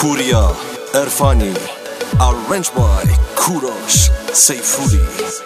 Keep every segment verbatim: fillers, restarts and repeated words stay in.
پوریا عرفانی Arranged by کوروش سیفوری.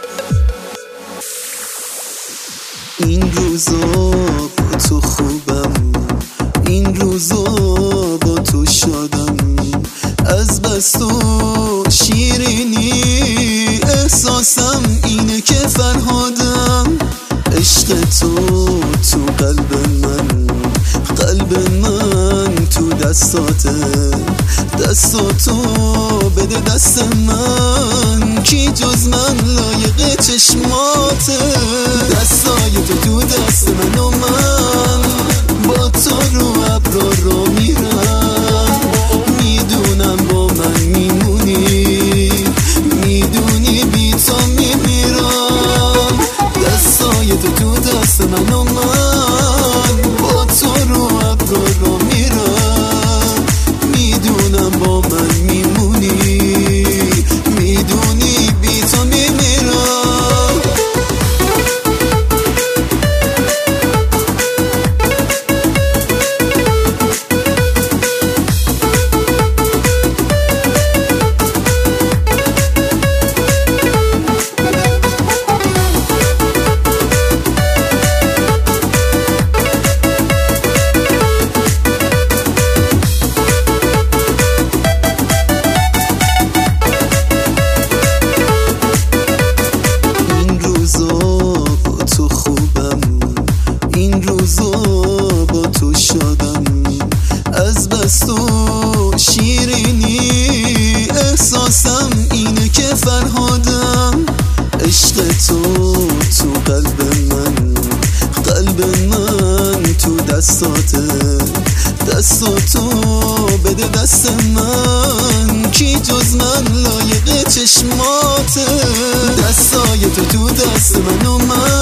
این روزا با تو خوبم، این روزا با تو شادم، از بس تو شیرینی احساسم اینه که فرهادم. عشق تو تو قلب من، قلب من تو دستاته، دستاتو بده دست من، کی جز من لایق چشماته. دستای تو تو دست من و من با تو رو ابرا رو میرم، میدونم با من میمونی، میدونی بی تو میمیرم. دستای تو تو دست من و من با تو رو ابرا رو میرم، میدونم با من میمونی، میدونی بی تو میمیرم. با تو شادم، از بس تو شیرینی احساسم اینه که فرهادم. عشق تو تو قلب من، قلب من تو دستاته، دستاتو بده دست من، کی جز من لایق چشماته. دستای تو تو دست من و من